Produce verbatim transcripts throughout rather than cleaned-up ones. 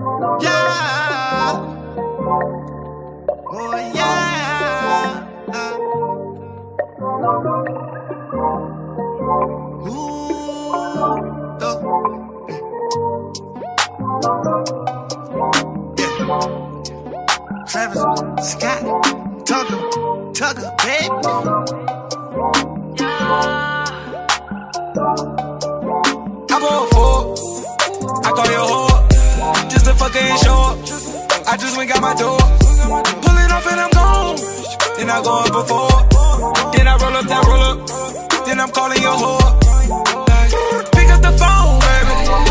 Yeah. Oh, yeah. Ooh. Oh. Yeah. Travis Scott. Tucker. Tucker, baby. I bought four. I call you a whore. Just to fucking show up. I just went got my door. Pull it off and I'm gone. Then I go up before. Then I roll up that roll up. Then I'm calling your whore. Pick up the phone, baby.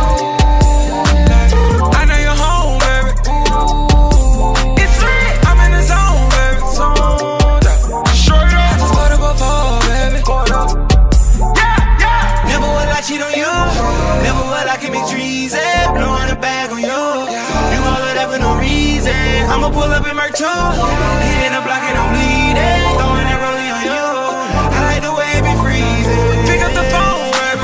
I know you're home, baby. It's lit. I'm in the zone, baby. Straight up. I just bought up before, baby. Yeah, yeah. Never will I cheat on you. Never will I commit treason. Blowing a bag on you. You all of that for no reason. I'ma pull up in my too. Hitting the block and I'm bleeding. Throwing that rolling on you. I like the way it be freezing. Pick up the phone, baby.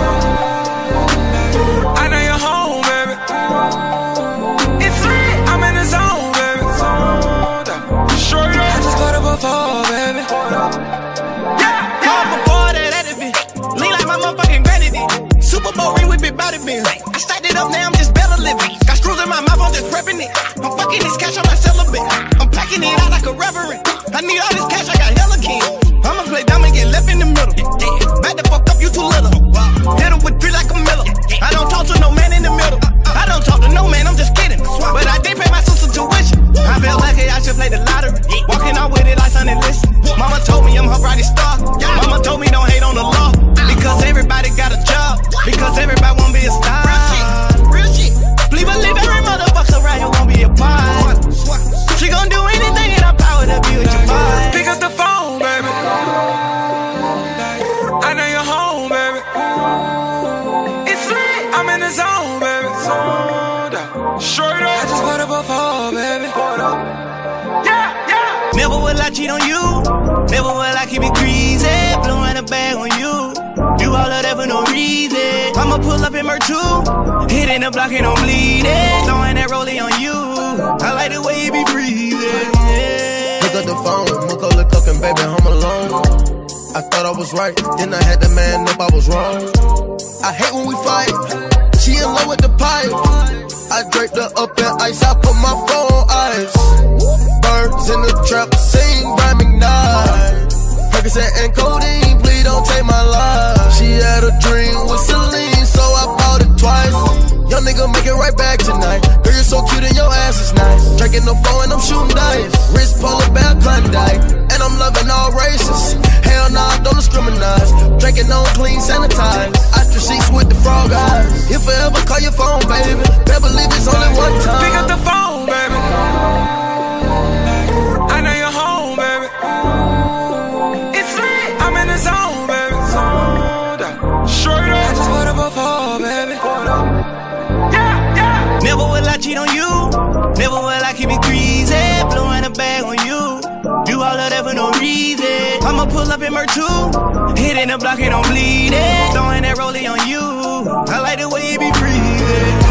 I know you're home, baby. It's lit. I'm in the zone, baby. Straight up. I just bought up before, baby. Yeah, yeah. Before that, that it be lean like my motherfucking granny did. Super Bowl ring with big body bills. I stacked it up, now I'm just better living. Got screws in my mouth, I'm just prepping it. I'm fucking this cash, I'm not celibate. I'm packing it out like a reverend. I need all this cash, I got hella king. I'ma play dumb and get left in the middle. Back the fuck up, you too little. Hit him with three like a Miller. I don't talk to no man in the middle. I don't talk to no man, I'm just kidding. But I did pay my sister tuition. I felt lucky I should play the lottery. Walking out with it like Sunday listen. Mama told me I'm her brightest star. Mama told me don't hate on the law. Because everybody got a job. Because everybody won't be a star. Real shit. Please believe every motherfucker right here won't be a part. She gon' do anything in her power to be with your vibe. Pick up the phone, baby. I know you're home, baby. It's lit. I'm in the zone, baby. Straight up. I just bought up before, baby. Yeah, yeah. Never will I cheat on you. Never will I keep it greasy. Blowing a bag on you. Do all of that for no reason. I'ma pull up in my two. Hitting the block and I'm bleeding. Throwing that rollie on you. I like the way you be breathing. Yeah. Pick up the phone, Macaulay Culkin, baby, home alone. I thought I was right, then I had to man up, I was wrong. I hate when we fight. She in love with the pipe. I draped her up in ice, I put my phone on ice. Birds in the trap, sing rhyming night. Percocet and codeine, please don't take my life. She had a dream with Celine, so I bought it twice. Young nigga make it right back tonight. Girl, you're so cute and your ass is nice. Drinking the phone and I'm shooting dice. Wrist polar bear Klondike, and I'm loving all races. Hell nah, don't discriminate. Drinking on clean, sanitized. Ostrich sheets with the frog eyes. If I ever call your phone, baby, better believe it's only one time. Pick up the phone, baby. I know you're home, baby. It's lit. I'm in the zone, baby. Straight up. I just bought up before, baby. Yeah, yeah. Never will I cheat on you. Never will I keep it greasy. Blowing a bag on you. Do all of that for no reason. I'ma pull up in my two. Hitting the block and I'm bleeding. Throwing that rollie on you. I like the way you be breathing.